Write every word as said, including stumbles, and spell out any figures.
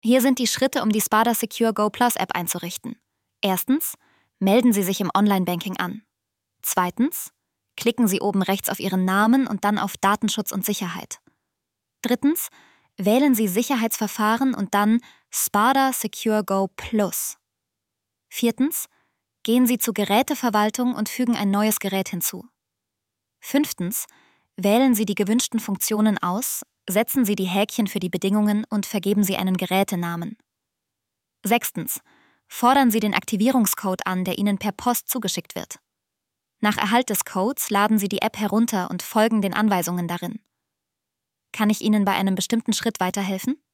Hier sind die Schritte, um die Spada Secure Go Plus App einzurichten. Erstens, melden Sie sich im Online-Banking an. Zweitens, klicken Sie oben rechts auf Ihren Namen und dann auf Datenschutz und Sicherheit. Drittens, wählen Sie Sicherheitsverfahren und dann Spada Secure Go Plus. Viertens, gehen Sie zu Geräteverwaltung und fügen ein neues Gerät hinzu. Fünftens, wählen Sie die gewünschten Funktionen aus, setzen Sie die Häkchen für die Bedingungen und vergeben Sie einen Gerätenamen. Sechstens, fordern Sie den Aktivierungscode an, der Ihnen per Post zugeschickt wird. Nach Erhalt des Codes laden Sie die App herunter und folgen den Anweisungen darin. Kann ich Ihnen bei einem bestimmten Schritt weiterhelfen?